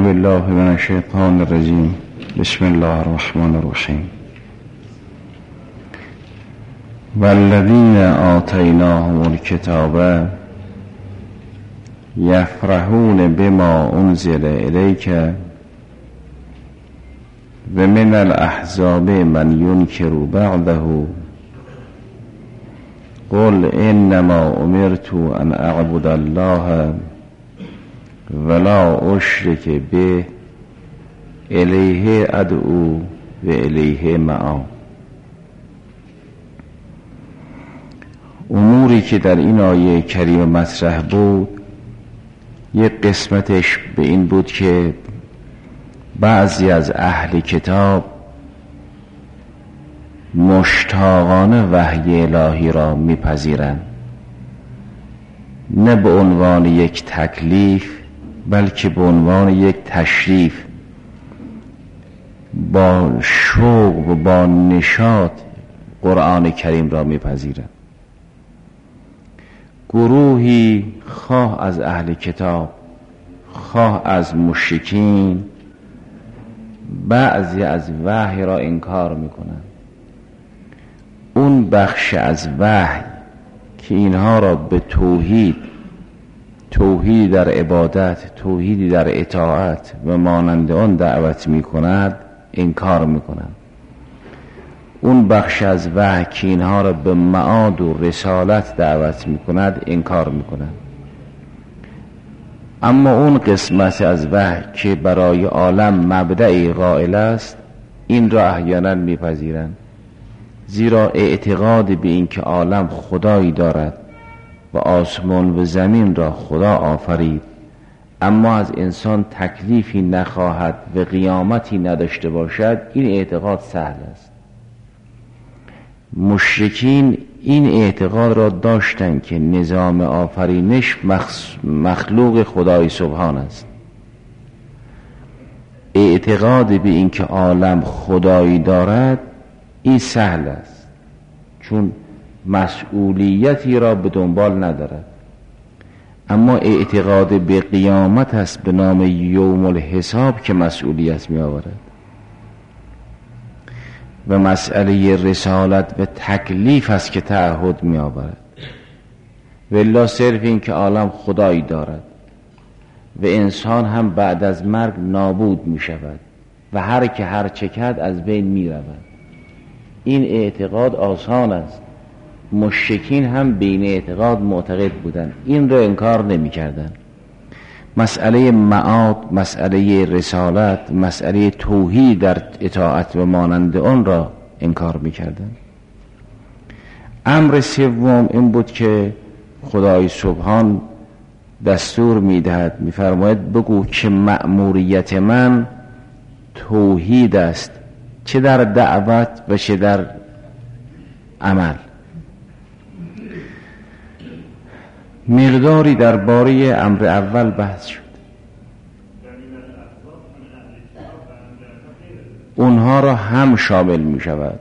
بالله من الشیطان الرجیم. بسم الله الرحمن الرحیم. والذین آتیناهم الکتاب یفرحون بما انزل الیک و من الاحزاب من ینکر بعضه قل انما امرت ان اعبد الله ولا اشرک به الیه ادعو و الیه مآب. اموری که در این آیه کریمه مطرح بود، یک قسمتش به این بود که بعضی از اهل کتاب مشتاقانه وحی الهی را میپذیرند، نه به عنوان یک تکلیف بلکه به عنوان یک تشریف، با شوق و با نشاط قرآن کریم را میپذیرند. گروهی خواه از اهل کتاب خواه از مشرکین بعضی از وحی را انکار میکنند. اون بخش از وحی که اینها را به توحید در عبادت، توحیدی در اطاعت و مانند آن دعوت میکند انکار میکنند. اون بخش از وحی که اینها را به معاد و رسالت دعوت میکند انکار میکنند. اما اون قسمت از وحی که برای عالم مبدأ قائل است، این را احیانا میپذیرند، زیرا اعتقاد به این که عالم خدایی دارد و آسمان و زمین را خدا آفرید، اما از انسان تکلیفی نخواهد و قیامتی نداشته باشد، این اعتقاد سهل است. مشرکین این اعتقاد را داشتند که نظام آفرینش مخلوق خدای سبحان است. اعتقاد به این که عالم خدایی دارد این سهل است، چون مسئولیتی را به دنبال ندارد. اما اعتقاد به قیامت است به نام یوم الحساب که مسئولیت می آورد و مسئله رسالت و تکلیف است که تعهد می آورد. والا صرف این که عالم خدایی دارد و انسان هم بعد از مرگ نابود می شود و هر که هر چه کرد از بین می رود، این اعتقاد آسان است. مشرکین هم بین اعتقاد معتقد بودند، این را انکار نمی کردن. مسئله معاد، مسئله رسالت، مسئله توحید در اطاعت و مانند آن را انکار می کردن. امر سوم این بود که خدای سبحان دستور می دهد، می فرماید بگو که مأموریت من توحید است، چه در دعوت و چه در عمل. مقداری درباره امر اول بحث شد. اونها را هم شامل می شود،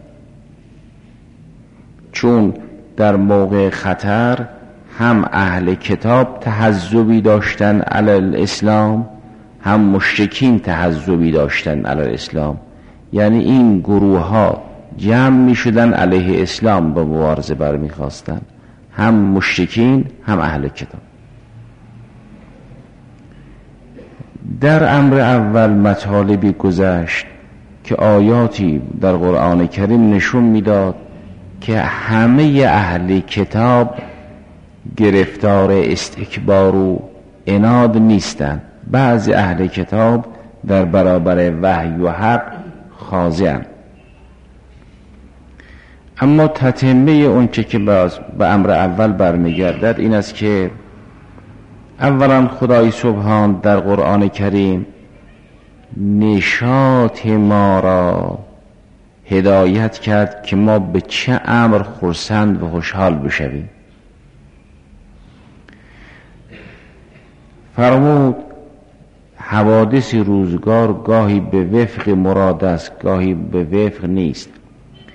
چون در موقع خطر هم اهل کتاب تحزبی داشتن علی الاسلام، هم مشرکین تحزبی داشتن علی الاسلام. یعنی این گروه ها جمع می شدن علیه اسلام به مبارزه برمی خواستن، هم مشرکین هم اهل کتاب. در امر اول مطالبی گذشت که آیاتی در قرآن کریم نشون میداد که همه اهل کتاب گرفتار استکبار و عناد نیستند. بعضی اهل کتاب در برابر وحی و حق خاضعند. اما تتمه اون چه که به امر اول برمیگردد این است که اولا خدای سبحان در قرآن کریم نشاط ما را هدایت کرد که ما به چه امر خرسند و خوشحال بشویم. فرمود حوادث روزگار گاهی به وفق مراد است، گاهی به وفق نیست.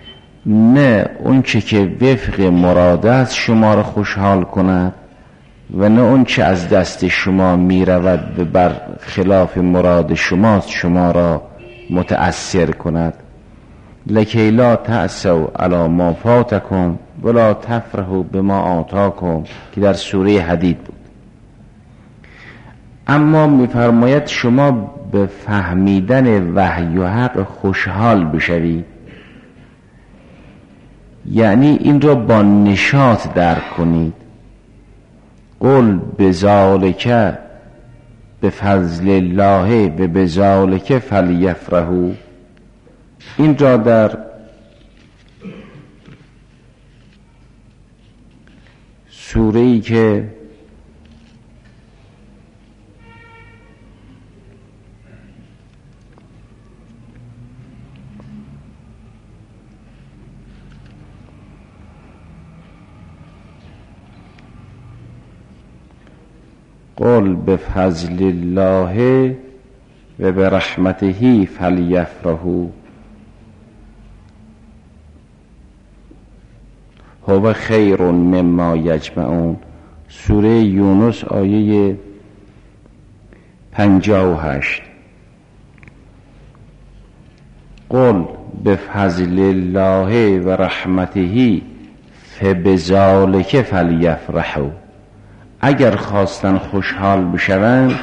نه اون چه که وفق مراد است شما را خوشحال کند و نه اون چه از دست شما می رود و بر خلاف مراد شماست شما را متأثر کند. لکی لا تأسوا علی ما فاتکم ولا تفرحوا بما آتاکم که در سوره حدید بود. اما می‌فرماید شما به فهمیدن وحی و حق خوشحال بشوید، یعنی این را با نشاط درک کنید. قل بذالک بفضل الله و بذالک فلیفرحوا. این را در سوره‌ای که قل بفضل الله و برحمته فلیفرحوا هو خیر مما یجمعون. سوره یونس آیه 58. قل بفضل الله و رحمته فبذلک فلیفرحوا. اگر خواستن خوشحال بشوند،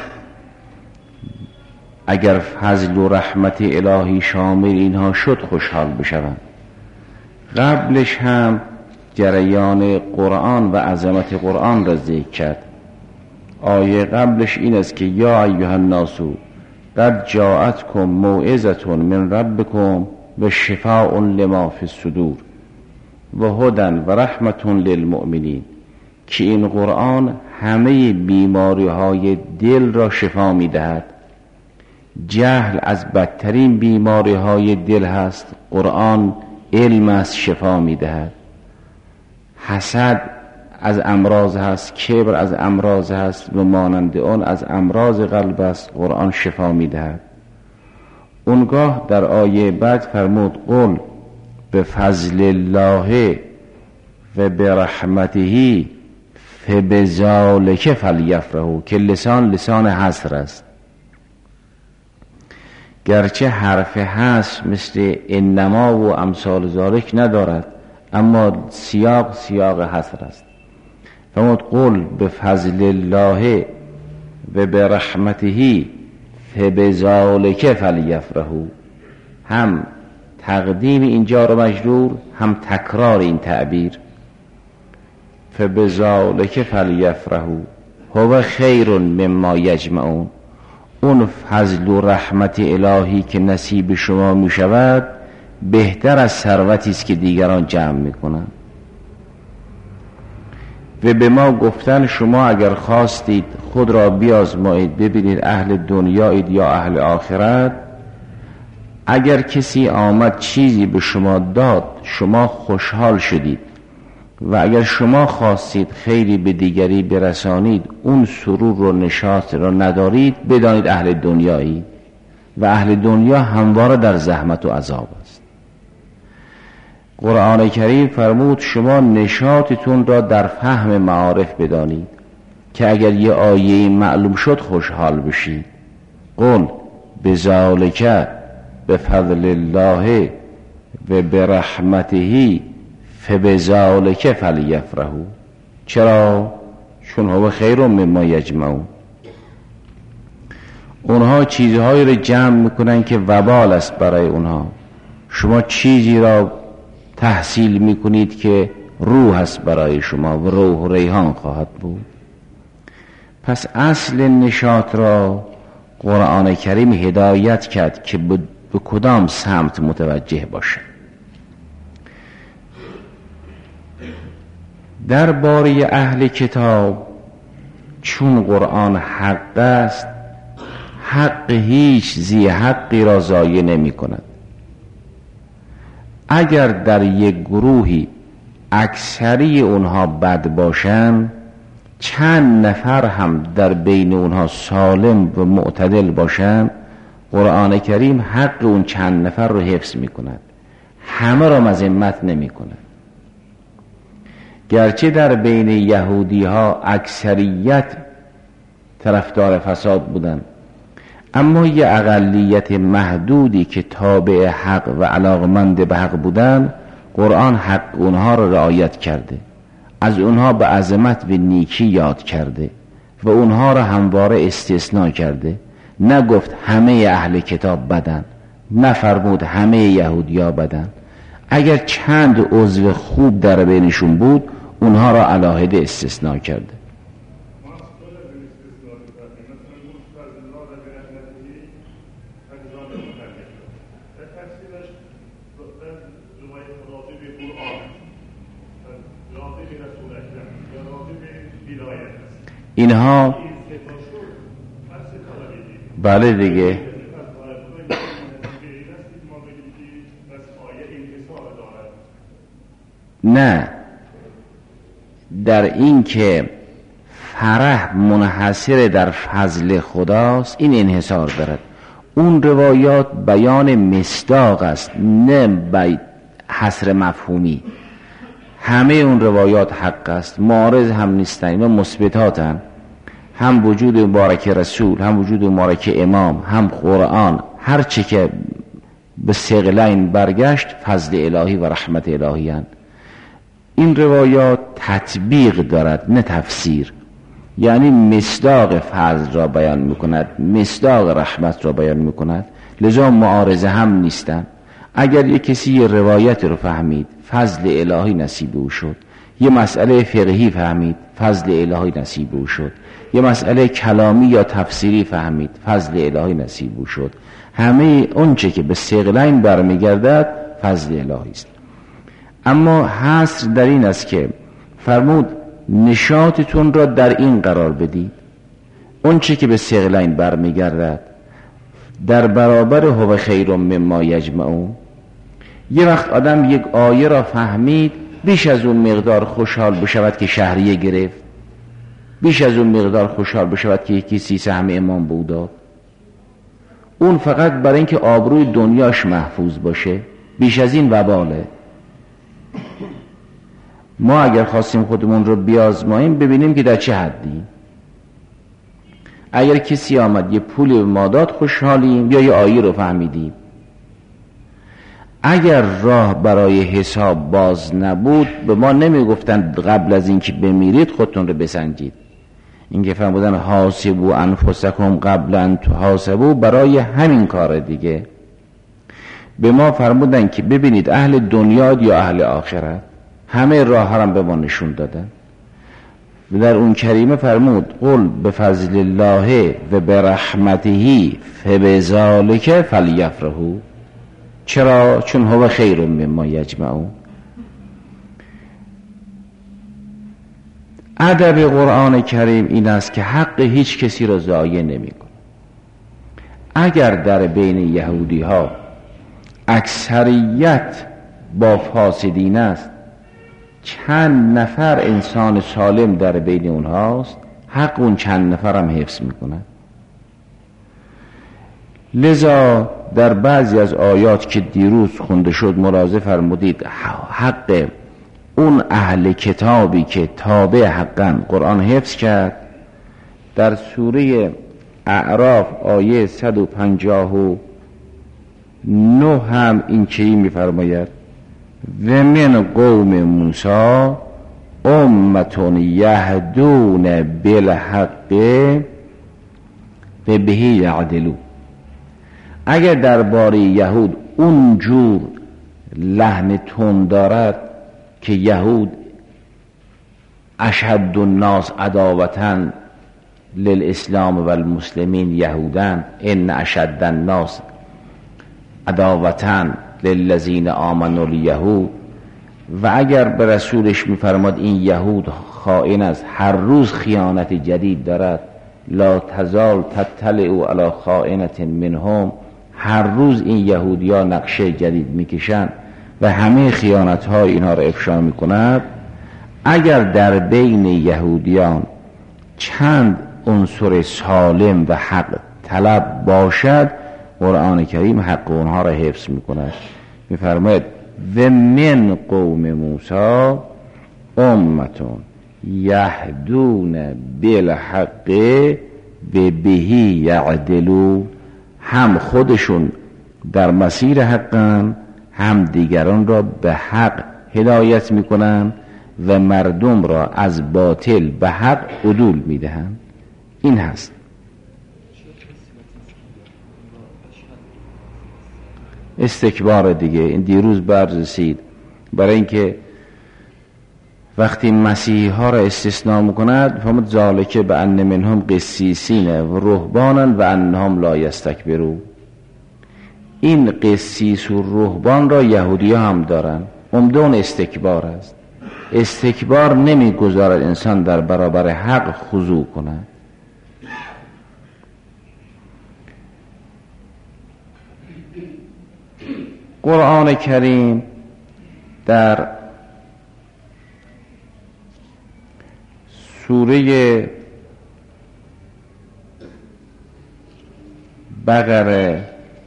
اگر فضل و رحمت الهی شامل اینها شد خوشحال بشوند. قبلش هم جریان قرآن و عظمت قرآن را ذکر کرد. آیه قبلش این است که یا ایها الناس قد جاءتکم موعظة من ربکم و شفاء لما فی الصدور و هدی و رحمة للمؤمنین، که این قرآن همه بیماری های دل را شفا می دهد. جهل از بدترین بیماری های دل هست، قرآن علم از شفا می دهد. حسد از امراض هست، کبر از امراض هست و مانند آن از امراض قلب است، قرآن شفا می دهد. اونگاه در آیه بعد فرمود قل بفضل الله و برحمته فبذلک فلیفرحوا، که لسان حصر است. گرچه حرف حصر مثل انما و امثال ذالک ندارد، اما سیاق حصر است. فرمود قل بفضل الله و برحمته فبذلک فلیفرحوا. هم تقدیم اینجا رو مجرور، هم تکرار این تعبیر. فبذلک فلیفرحوا هو خیر مما یجمعون. اون فضل و رحمت الهی که نصیب شما می شود بهتر از ثروتی است که دیگران جمع می کنند. و به ما گفتن شما اگر خواستید خود را بیازمایید ببینید اهل دنیایید یا اهل آخرت، اگر کسی آمد چیزی به شما داد شما خوشحال شدید و اگر شما خواستید خیری به دیگری برسانید اون سرور و نشاط را ندارید، بدانید اهل دنیایی و اهل دنیا همواره در زحمت و عذاب است. قرآن کریم فرمود شما نشاطتون را در فهم معارف بدانید که اگر یه آیه معلوم شد خوشحال بشید. قل بذالک بفضل الله و برحمته فبذلک فلیفرحوا. چرا؟ چون هو خیر مما یجمعون. اونها چیزهایی را جمع میکنن که وبال است برای اونها. شما چیزی را تحصیل میکنید که روح است برای شما و روح و ریحان خواهد بود. پس اصل نشاط را قرآن کریم هدایت کرد که به کدام سمت متوجه باشه. درباره اهل کتاب چون قرآن حق است، حق هیچ ذی حقی را ضایع نمی کند. اگر در یک گروهی اکثری اونها بد باشن، چند نفر هم در بین اونها سالم و معتدل باشن، قرآن کریم حق اون چند نفر رو حفظ می کند، همه را مذمت نمی کند. گرچه در بین یهودی ها اکثریت طرفدار فساد بودن، اما یه اقلیت محدودی که تابع حق و علاقمند به حق بودن، قرآن حق اونها را رعایت کرده، از اونها به عظمت و نیکی یاد کرده و اونها را همواره استثناء کرده. نگفت همه اهل کتاب بدن، نفرمود همه یهودیا بدن. اگر چند عضو خوب در بینشون بود، اونها را علاهده استثناء کرده. اینها بله دیگه، نه، در این که فرح منحصر در فضل خداست این انحصار دارد. اون روایات بیان مصداق است، نه حصر مفهومی. همه اون روایات حق است، معارض هم نیستن و مثبتاتن. هم وجود مبارک رسول، هم وجود مبارک امام، هم قرآن، هر چی که به ثقلین برگشت فضل الهی و رحمت الهی هستند. این روایات تطبیق دارد نه تفسیر، یعنی مصداق فضل را بیان میکند، مصداق رحمت را بیان میکند، لذا معارضه هم نیستن. اگر یک کسی یه روایت رو فهمید فضل الهی نصیب او شد، یه مسئله فقهی فهمید فضل الهی نصیب او شد، یه مسئله کلامی یا تفسیری فهمید فضل الهی نصیب او شد، همه اونچه که به ثقلین برمیگردد فضل الهی است. اما حصر در این است که فرمود نشاطتون را در این قرار بدید، اونچه که به ثقلین برمیگردد در برابر هو خیر مما یجمعون. یه وقت آدم یک آیه را فهمید، بیش از اون مقدار خوشحال بشود که شهریه گرفت، بیش از اون مقدار خوشحال بشود که یکی 30 سهم امام بود داد. اون فقط برای اینکه آبروی دنیاش محفوظ باشه، بیش از این وباله. ما اگر خواستیم خودمون رو بیازماییم ببینیم که در چه حدی. اگر کسی آمد یه پولی به ما داد خوشحالیم یا یه آیه رو فهمیدیم. اگر راه برای حساب باز نبود به ما نمی گفتن قبل از اینکه بمیرید خودتون رو بسنجید. این که فرمودن حاسبوا انفسکم قبل ان تحاسبوا، برای همین کار دیگه. به ما فرمودن که ببینید اهل دنیا یا اهل آخرت، همه راه ها به ما نشون دادن. و در اون کریمه فرمود قل بفضل الله و برحمته فبذلک فلیفرحوا. چرا؟ چون هو خیر مما یجمعون. ادب قرآن کریم این است که حق هیچ کسی را ضایع نمی‌کنه. اگر در بین یهودی ها اکثریت با فاسدین است، چند نفر انسان سالم در بین اونهاست، حق اون چند نفر هم حفظ میکنه. لذا در بعضی از آیات که دیروز خونده شد ملاحظه فرمودید حق اون اهل کتابی که تابع حقن قرآن حفظ کرد. در سوره اعراف آیه 159 هم این چیزی میفرماید و من قوم موسی امتون یهدون بالحق و بهی یعدلون. اگر درباره یهود اونجور لحن تون دارد که یهود اشهد الناس عداوة للاسلام و المسلمین یهودن، ان اشد الناس عداوة للذین آمنوا الیهود، و اگر به رسولش میفرماد این یهود خائن است، هر روز خیانت جدید دارد، لا تزال تطلع علی خائنة منهم، هر روز این یهودیا نقشه جدید میکشن و همه خیانت های اینها را افشا میکند. اگر در بین یهودیان چند عنصر سالم و حق طلب باشد، قرآن کریم حق اونها را حفظ میکند. میفرماید و من قوم موسی امتون یهدون بالحق بهی یعدلو، هم خودشون در مسیر حقن، هم دیگران را به حق هدایت میکنن و مردم را از باطل به حق عدول میدهن. این هست. استکبار دیگه این دیروز بررسید، برای اینکه وقتی مسیحی ها را استثناء میکند فرمود ذالک بان منهم قسیسین و رهبانا و انهم لا یستکبرون. این قسیس و رهبان را یهودی ها هم دارن، عمدون استکبار است. استکبار نمیگذارد انسان در برابر حق خضوع کند. قرآن کریم در سوره بقره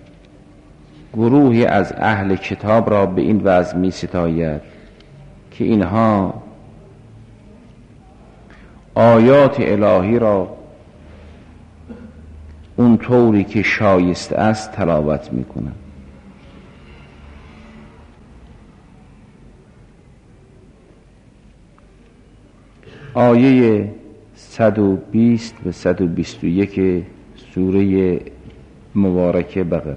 گروهی از اهل کتاب را به این وضع می ستاید که اینها آیات الهی را اون طوری که شایسته است تلاوت می کنند. آیه 120 و 121 سوره مبارکه بقره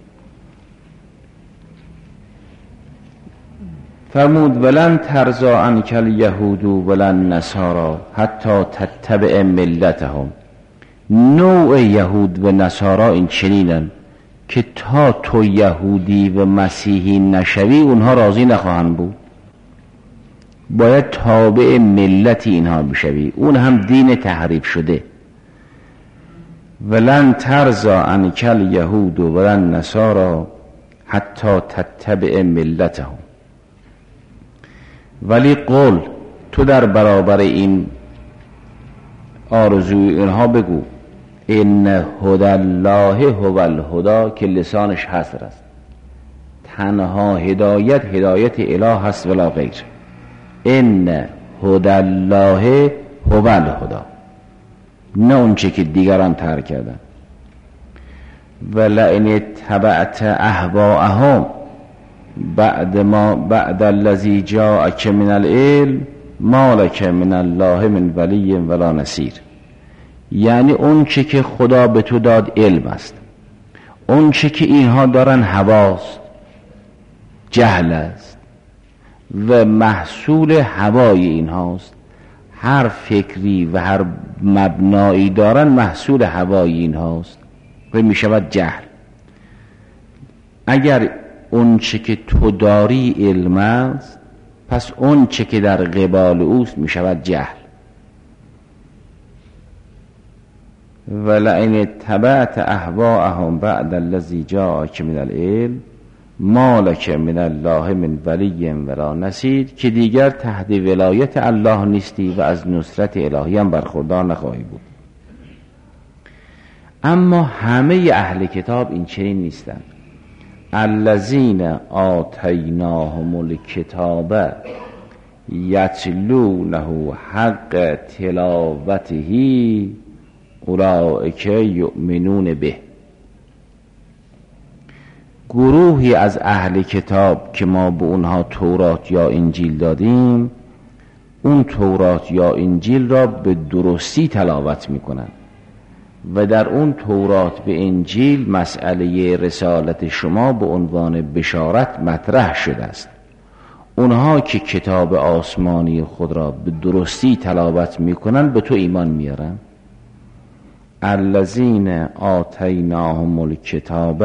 فرمود ولن ترضی عنک الیهود ولن نصارا حتی تتبع ملتهم. نوع یهود و نصارا این چنینن که تا تو یهودی و مسیحی نشوی اونها راضی نخواهند بود، باید تابع ملت اینها بشوی، اون هم دین تحریف شده. ولن ترضی عنک الیهود ولن نصارا حتی تتبع ملتهم. ولی قول تو در برابر این آرزوی اینها بگو ان هدی الله هو الهدی، که لسانش حصر است. تنها هدایت اله هست ولا غیر. ان هدی الله هو الهدی، نه اون چه که دیگران ترک کردن. ولئن اتبعت اهواءهم بعد الذی جاءک من العلم ما لک من الله من ولی ولا نصیر. یعنی اون چه که خدا به تو داد علم است، اون چه که اینها دارن هواست، جهل است و محصول هوای اینهاست. هر فکری و هر مبنایی دارن محصول هوای اینهاست و می شود جهل. اگر اون چه که تو داری علم است، پس اون چه که در قبال اوست می شود جهل. ولئن اتبعت اهواءهم بعد الذی جاءک من العلم ما لک من الله من ولی ولا نصیر، که دیگر تحت ولایت الله نیستی و از نصرت الهی هم برخوردار نخواهی بود. اما همه اهل کتاب این چنین نیستند. الذین آتیناهم الکتاب یتلونه حق تلاوته اولئک یؤمنون به. گروهی از اهل کتاب که ما به اونها تورات یا انجیل دادیم، اون تورات یا انجیل را به درستی تلاوت میکنن و در اون تورات به انجیل مسئله رسالت شما به عنوان بشارت مطرح شده است. اونها که کتاب آسمانی خود را به درستی تلاوت میکنن به تو ایمان میارن. الذین آتیناهم الکتاب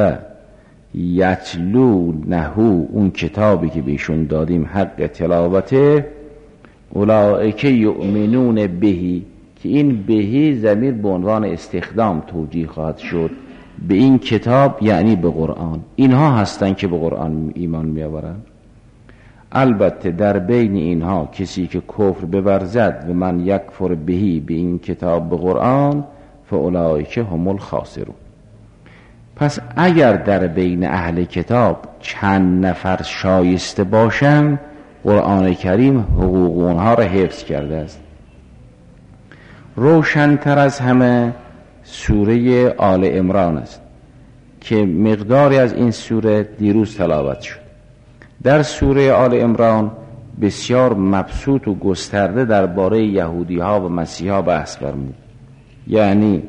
یتلونه، اون کتابی که بهشون دادیم حق تلاوته، اولئک یؤمنون بهی، که این بهی ضمیر به عنوان استخدام توجیه خواهد شد به این کتاب، یعنی به قرآن. اینها هستند که به قرآن ایمان میآورند. البته در بین اینها کسی که کفر بورزد و من یکفر بهی، به این کتاب به قرآن، فاولئک هم الخاسرون. پس اگر در بین اهل کتاب چند نفر شایسته باشند، قرآن کریم حقوق اونها را حفظ کرده است. روشن‌تر از همه سوره آل عمران است که مقداری از این سوره دیروز تلاوت شد. در سوره آل عمران بسیار مبسوط و گسترده درباره یهودی ها و مسیحا بحث فرمود. یعنی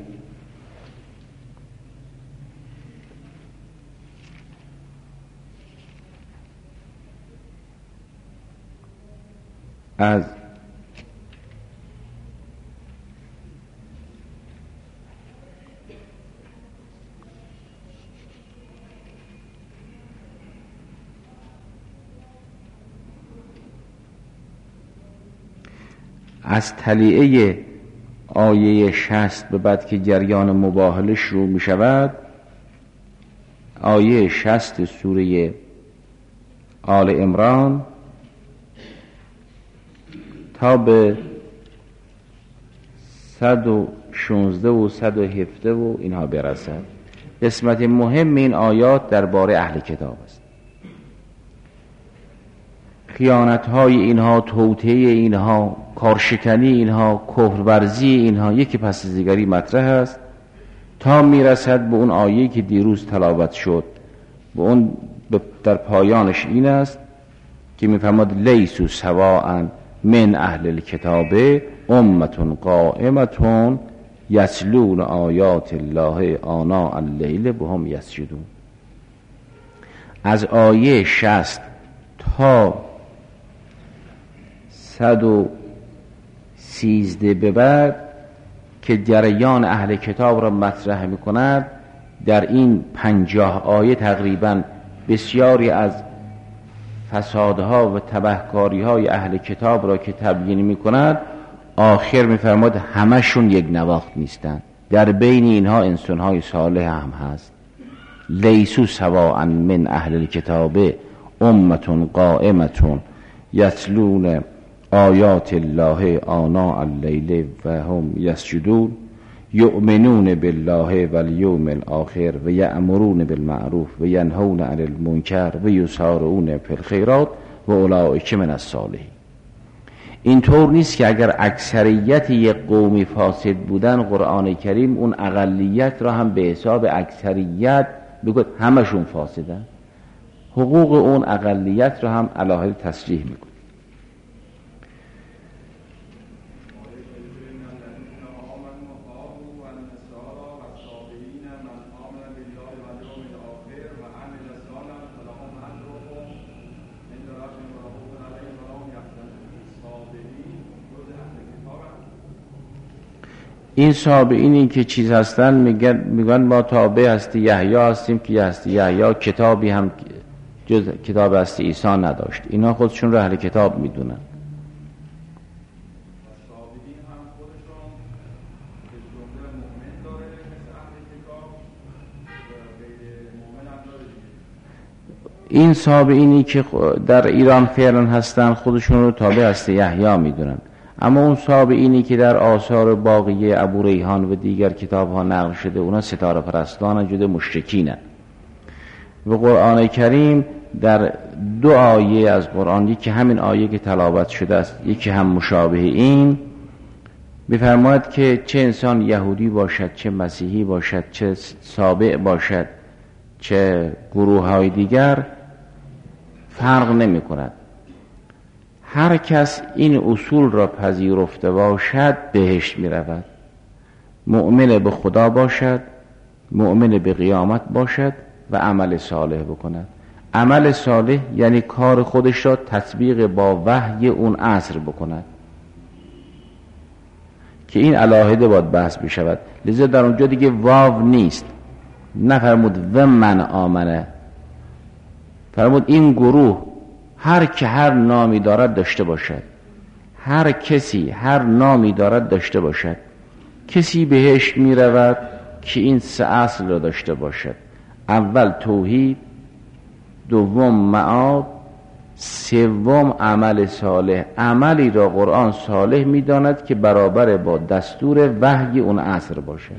از تلیعه آیه 60 به بعد که جریان مباهله شروع می شود، آیه 60 سوره آل عمران تا به 116 و 117 و اینها برسد. قسمت مهم این آیات درباره اهل کتاب است. خیانت‌های اینها، توطئه اینها، کارشکنی اینها، کفرورزی اینها یکی پس از دیگری مطرح است تا میرسد به اون آیه‌ای که دیروز تلاوت شد. به اون در پایانش این است که می‌فرماد لیسوا سواء من اهل الکتاب امة قائمة یتلون آیات الله آناء اللیل و هم یسجدون. از آیه 60 تا 113 به بعد که جریان اهل کتاب را مطرح می‌کند، در این 50 آیه تقریباً بسیاری از فسادها و تبهکاری‌های اهل کتاب را که تبیین می‌کند، آخر می‌فرماد همشون یک نواخت نیستند، در بین اینها انسان‌های صالح هم هست. لیسوا سواء من اهل الکتاب امة قائمة یتلون آیات الله آناء اللیل و هم یسجدون یؤمنون بالله والیوم الاخر و یأمرون بالمعروف و ینهون عن المنکر و یسارعون فی الخیرات و اولئک من الصالحین. اینطور نیست که اگر اکثریت یک قومی فاسد بودن، قرآن کریم اون اقلیت را هم به حساب اکثریت بگوید همشون فاسدن. حقوق اون اقلیت را هم علاهه تصریح میکنه. این صابئینی که چیز هستن میگن ما تابع هستی یحیی هستیم که هستی یحیی کتابی هم جز کتاب هستی عیسی نداشت. اینا خودشون رو اهل کتاب میدونن. این صابئینی که در ایران فعلا هستن خودشون رو تابع هستی یحیی میدونن، اما اون صابئینی که در آثار باقیه ابو ریحان و دیگر کتاب ها نقل شده اونا ستاره پرستان جده مشرکینن. و قرآن کریم در 2 آیه از قرآن، یکی همین آیه که تلاوت شده است، یکی هم مشابه این، می‌فرماید که چه انسان یهودی باشد، چه مسیحی باشد، چه سابع باشد، چه گروه های دیگر، فرق نمی کند. هر کس این اصول را پذیرفته باشد بهشت می رود. مؤمن به خدا باشد، مؤمن به قیامت باشد و عمل صالح بکند. عمل صالح یعنی کار خودش را تطبیق با وحی اون عصر بکند که این علاهده باید بحث بشود. لذا در اونجا دیگه واو نیست، نفرمود و من آمنه، فرمود این گروه هر که هر نامی دارد داشته باشد، هر کسی هر نامی دارد داشته باشد. کسی بهشت می رود که این 3 اصل را داشته باشد: اول توحید، دوم معاد، سوم عمل صالح. عملی را قرآن صالح می داند که برابر با دستور وحی اون عصر باشد.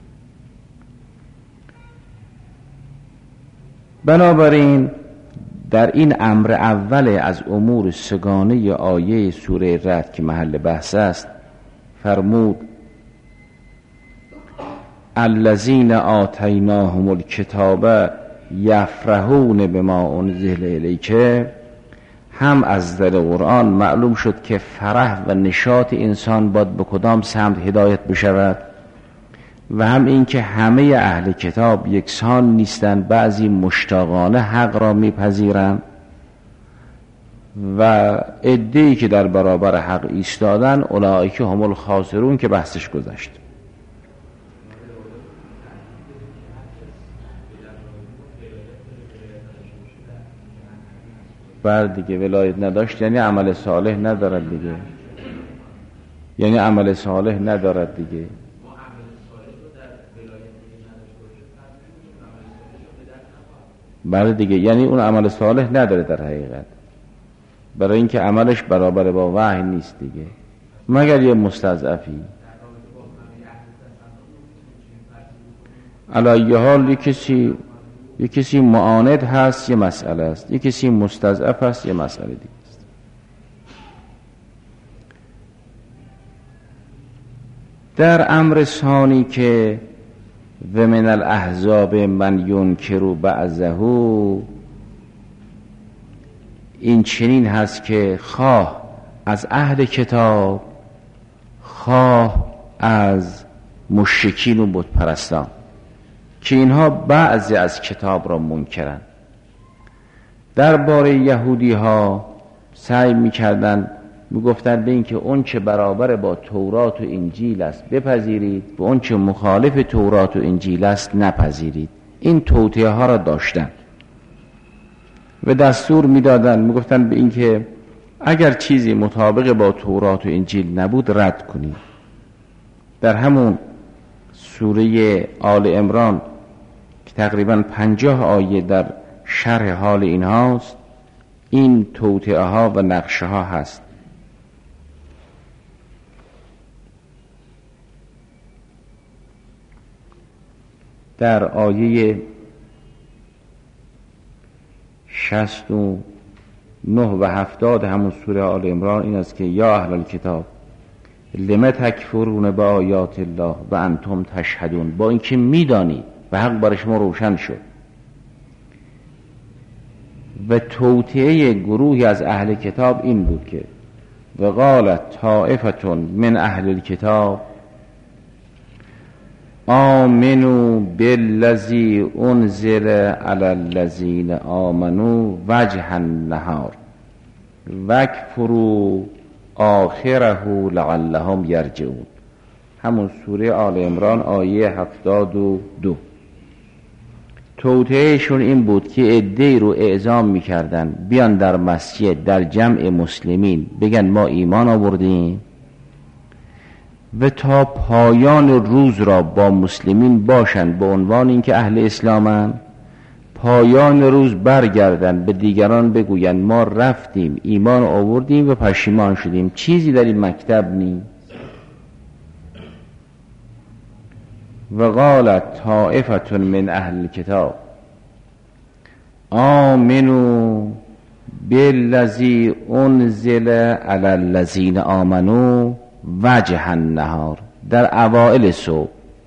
بنابراین در این امر اول از امور سگانه آیه سوره رعد که محل بحث است فرمود الذین آتیناهم الکتاب یفرحون بما انزل الیک. هم از در قرآن معلوم شد که فرح و نشاط انسان باید به کدام سمت هدایت بشود و هم این که همه اهل کتاب یکسان نیستند، بعضی مشتاقانه حق را میپذیرند و عده‌ای که در برابر حق ایستادن اولئک هم الخاسرون که بحثش گذشت. بعد دیگه ولایت نداشت یعنی عمل صالح ندارد دیگه، یعنی عمل صالح ندارد دیگه. بعد دیگه یعنی اون عمل صالح نداره در حقیقت، برای اینکه عملش برابر با وحی نیست دیگه، مگر یه مستضعفی. علی حال یه کسی معاند هست یه مسئله است، یه کسی مستضعف هست یه مسئله دیگه است. در امر ثانی که و من الاحزاب من ینکر بعضه، این چنین هست که خواه از اهل کتاب خواه از مشرکین و بت پرستان که اینها بعضی از کتاب را منکرن. درباره یهودی ها سعی میکردن میگفتن به این که اون چه برابر با تورات و انجیل است بپذیرید و اون چه مخالف تورات و انجیل است نپذیرید. این توطئه ها را داشتن و دستور میدادن، میگفتن به این که اگر چیزی مطابق با تورات و انجیل نبود رد کنید. در همون سوره آل عمران که تقریبا 50 آیه در شرح حال این هاست، این توطئه ها و نقشه ها هست. در آیه 69 و 70 همون سوره آل عمران این است که یا اهل الکتاب لم تکفرون با آیات الله و انتم تشهدون، با اینکه میدانید و حق برای شما روشن شد. و توطئه گروهی از اهل کتاب این بود که و قالت طائفة من اهل الکتاب آمنوا بالذی انزل علی الذین آمنوا وجه النهار واکفروا آخره لعلهم یرجعون. همون سوره آل عمران آیه 72. توطئهشون این بود که عده‌ای رو اعزام میکردن بیان در مسجد در جمع مسلمین بگن ما ایمان آوردیم و تا پایان روز را با مسلمین باشن به عنوان اینکه اهل اسلامن، پایان روز برگردن به دیگران بگوین ما رفتیم ایمان آوردیم و پشیمان شدیم، چیزی در این مکتب نیست. و قالت طائفة من اهل الکتاب آمنوا بالذی انزل علی الذین آمنوا وجه النهار، در اوائل صبح،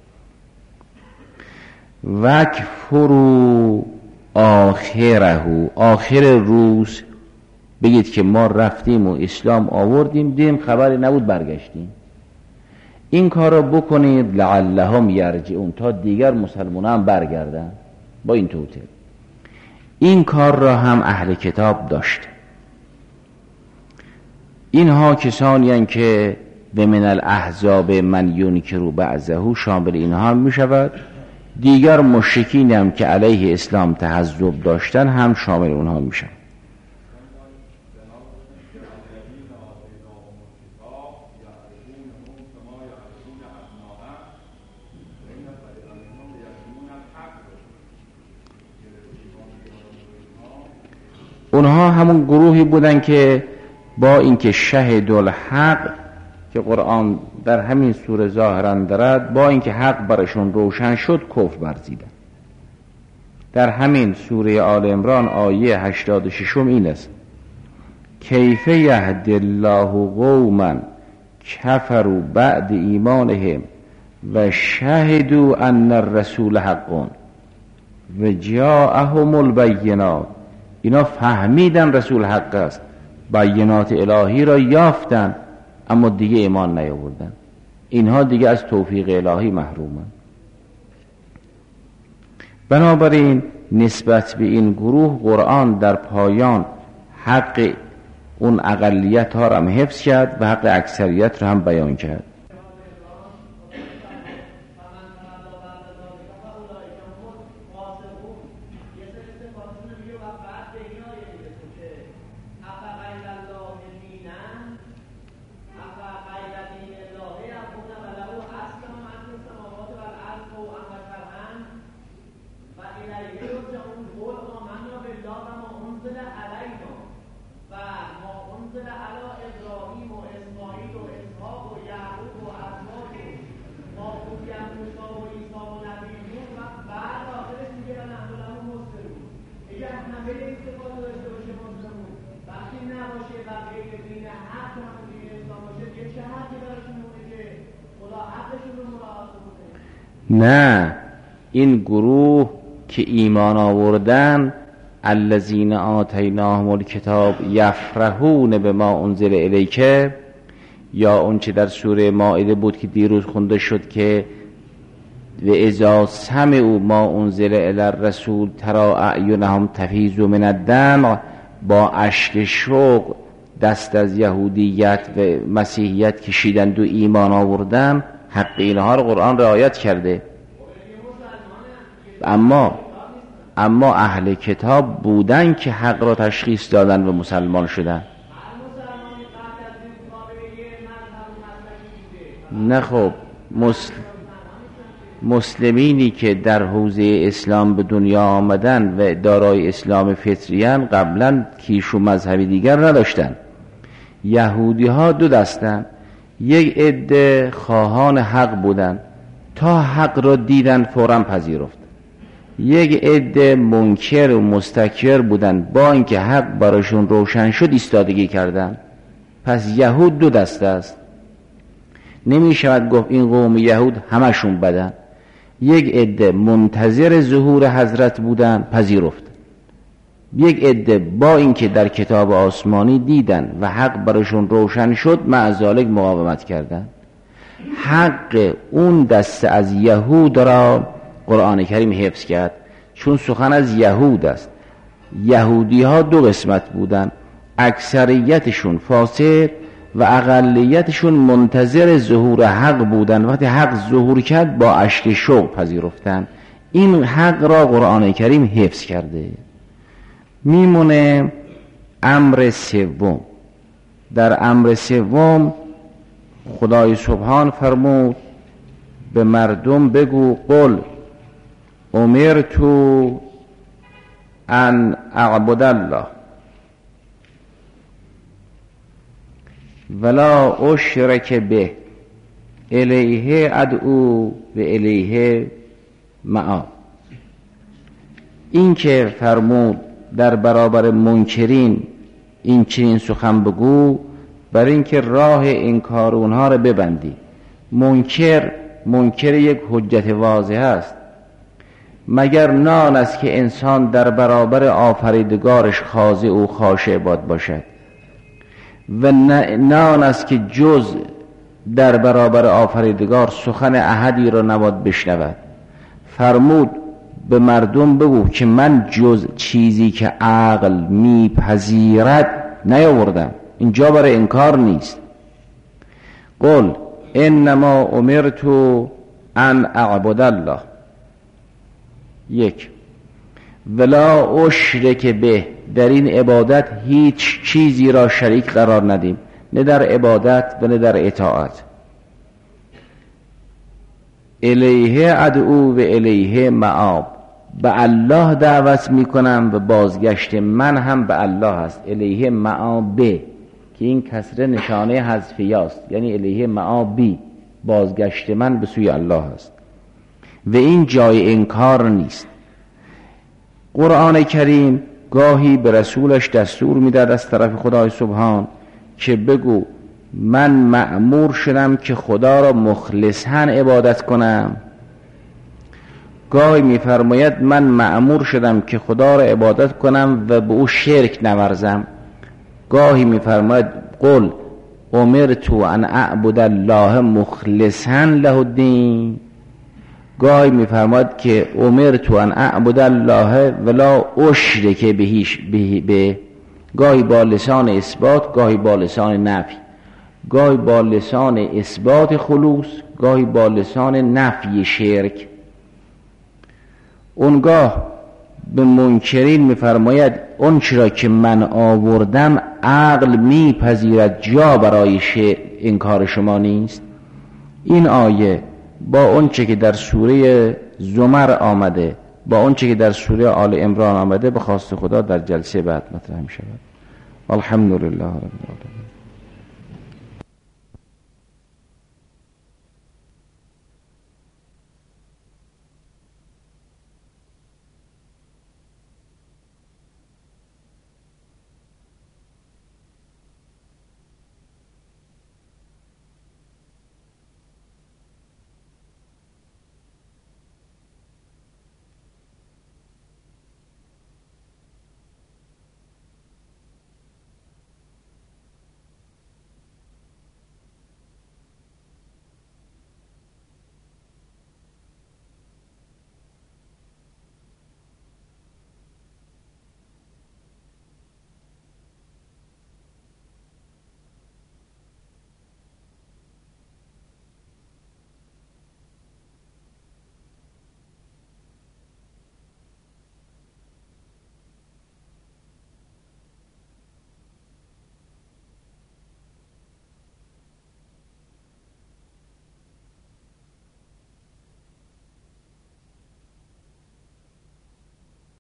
واکفروا آخره، آخر روز بگید که ما رفتیم و اسلام آوردیم دیدیم خبری نبود برگشتیم. این کار را بکنید لعلهم یرجعون، تا دیگر مسلمان هم برگردن. با این توطئه این کار را هم اهل کتاب داشت. اینها کسانی هستند که و من الاحزاب من ینکر بعضه شامل اینها هم می شود. دیگر مشرکین هم که علیه اسلام تحزب داشتن هم شامل اونها می شود. اونها همون گروهی بودن که با اینکه شهد الحق که قرآن در همین سوره ظاهرا دارد، با اینکه حق برشون روشن شد کفر ورزیدن. در همین سوره آل عمران آیه 86 این است: کیف یهدی الله قوما کفروا بعد ایمانهم و شهدوا ان الرسول حق و جاءهم البینات. اینا فهمیدن رسول حق است، بینات الهی را یافتن، اما دیگه ایمان نیاوردن. اینها دیگه از توفیق الهی محرومن. بنابراین نسبت به این گروه قرآن در پایان حق اون اقلیت ها را هم حفظ کرد و حق اکثریت را هم بیان کرد. نه، این گروه که ایمان آوردن الذین آتیناهم الکتاب یفرحون بما انزل الیک، یا اون چه در سوره مائده بود که دیروز خونده شد که و اذا سمعوا ما انزل الی الرسول تری اعینهم تفیض من الدمع، با اشک شوق دست از یهودیت و مسیحیت کشیدند و ایمان آوردن. حق اینها رو قرآن رعایت کرده. اما اهل کتاب بودن که حق را تشخیص دادن و مسلمان شدن. نه خب، مسلمینی که در حوزه اسلام به دنیا آمدن و دارای اسلام فطریان قبلا کیش و مذهبی دیگر نداشتن. یهودی ها دو دستن، یک عده خواهان حق بودن، تا حق را دیدن فوراً پذیرفت. یک عده منکر و مستکبر بودن، با اینکه حق براشون روشن شد ایستادگی کردن. پس یهود دو دسته است. نمی شود گفت این قوم یهود همشون بدن. یک عده منتظر ظهور حضرت بودن، پذیرفت. یک عده با اینکه در کتاب آسمانی دیدن و حق براشون روشن شد مع ذالک مقاومت کردن. حق اون دسته از یهود را قرآن کریم حفظ کرد، چون سخن از یهود است. یهودی ها دو قسمت بودن، اکثریتشون فاسق و اقلیتشون منتظر ظهور حق بودن. وقتی حق ظهور کرد با اشک شوق پذیرفتن. این حق را قرآن کریم حفظ کرده. میمونه امر سوم. در امر سوم خدای سبحان فرمود به مردم بگو قل امرت ان اعبد الله ولا اشرک به الیه ادعو و الیه مآب. این که فرمود در برابر منکرین این چنین سخن بگو، برای اینکه راه انکار اونها رو ببندی. منکر یک حجت واضح است. مگر نان است که انسان در برابر آفریدگارش خاضع و خاشع باشد، و نان است که جز در برابر آفریدگار سخن احدی را نباید بشنود. فرمود به مردم بگو که من جز چیزی که عقل میپذیرد نیاوردم. اینجا برای انکار نیست. قل انما امرت ان اعبد الله، یک، ولا اشرک به، در این عبادت هیچ چیزی را شریک قرار ندیم، نه در عبادت و نه در اطاعت. الیه ادعو و الیه مآب، به الله دعوت میکنم و بازگشت من هم به الله است. الیه مآب که این کسره نشانه حذفیه است، یعنی الیه مآبی، بازگشت من به سوی الله است و این جای انکار نیست. قرآن کریم گاهی به رسولش دستور میداد از طرف خدای سبحان که بگو من مأمور شدم که خدا را مخلصاً عبادت کنم. گاهی میفرماید من مأمور شدم که خدا را عبادت کنم و به او شرک نورزم. گاهی میفرماید قل امرت ان اعبد الله مخلصاً له الدین. گاهی میفرماید که امرت ان اعبد الله ولا اشرک به. گاهی با لسان اثبات، گاهی با لسان نفی، گاهی با لسان اثبات خلوص، گاهی با لسان نفی شرک. اونگاه به منکرین میفرماید اون چرا که من آوردم عقل میپذیرد، جا برای انکار شما نیست. این آیه با اون چه که در سوره زمر آمده، با اون چه که در سوره آل عمران آمده، به خواست خدا در جلسه بعد مطرح می شود. الحمدلله رب العالمین.